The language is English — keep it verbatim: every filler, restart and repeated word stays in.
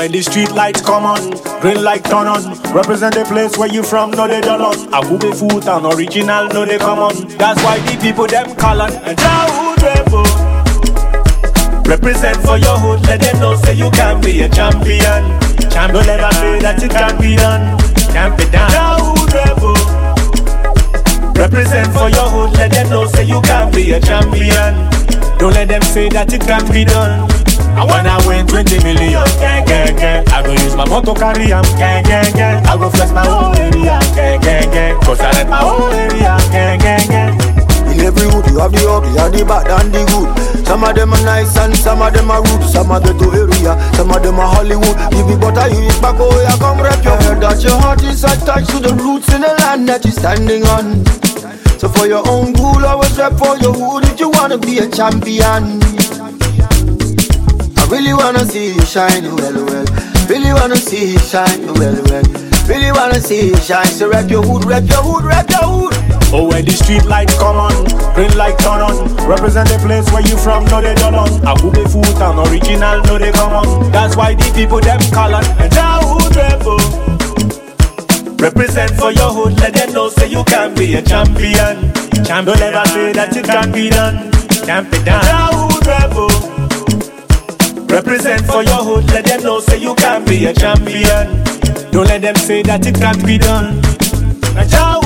when the street lights come on, green light turn on, represent the place where you from, no they don't on. Akube food and original, no they come on. That's why the people them call on. And Jahood Rebel, represent for your hood, let them know say you can be a champion. Champ, don't ever say that it can't be done. Can't be done. Jahood Rebel, represent for your hood, let them know say you can be a champion. Don't let them say that it can't be done. I wanna win twenty million, gang, gang, gang. I go use my motor carry am, gang, gang, gang. I go flex my whole area, gang, gang, gang. Cause I let my whole area, gang, gang, gang. In every hood you have the ugly and the bad and the good. Some of them are nice and some of them are rude. Some are ghetto area, some of them are Hollywood. Give me butter, you eat back, oh yeah, come rep your head. That your heart is attached to the roots in the land that you're standing on. So for your own good, always rep for your hood if you wanna be a champion. I really wanna see you shine, well, well. Really wanna see you shine, well, well. Really wanna see you shine, so rep your hood, rep your hood, rep your hood. Oh, when the street lights come on, green light turn on, represent the place where you from, no they don't on. Akube food and original, no they come on. That's why the people them call on. And Jahood Rebel, represent for your hood, let them know say you can be a champion. Champ, don't ever say that it can't be done. Can't be done. Jahood Rebel, represent for your hood, let them know say you can be a champion. Don't let them say that it can't be done. Now,